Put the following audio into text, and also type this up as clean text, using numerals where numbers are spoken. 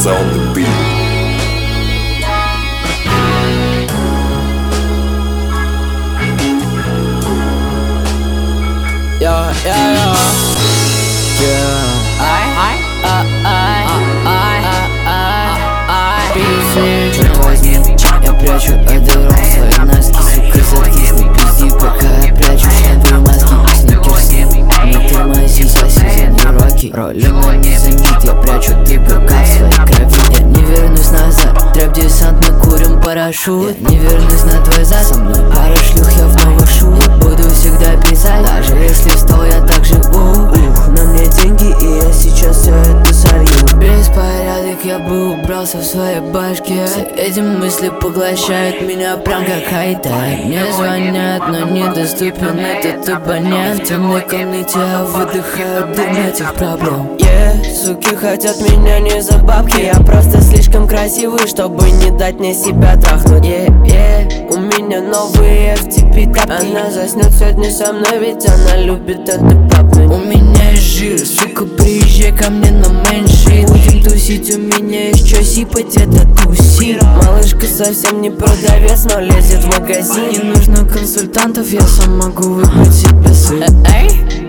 Medusa on the beat. Я прячу одерон свои носки, сука, заткись, не пизди, пока я прячу шляпы мозги. Сникерсы, не тормози, соси за нероки. Роли на не заметь, я прячу ДПК в своей крови. Я не вернусь назад, трэп-десант, мы курим парашют. Я не вернусь на твой зад, со мной пара шлюх, я в новых шут. Я буду всегда писать, даже если стол, я так живу. На мне деньги, и я сейчас все это солью. Беспорядок, я бы убрался в своей башке. Все эти мысли поглощают меня прям как хай-тек. Мне звонят, но недоступен этот абонент. В темной комнате я выдыхаю дым этих проблем. Суки хотят меня не за бабки, я просто слишком красивый, чтобы не дать мне себя трахнуть. У меня новые FTP тапки. Она заснет сегодня со мной, ведь она любит это папнуть. У меня есть жир, сука, приезжай ко мне на мейншит. Будем тусить, у меня есть чё сипать, это тусит. Малышка совсем не продавец, но лезет в магазин. Не нужно консультантов, я сам могу выбрать себе сыр.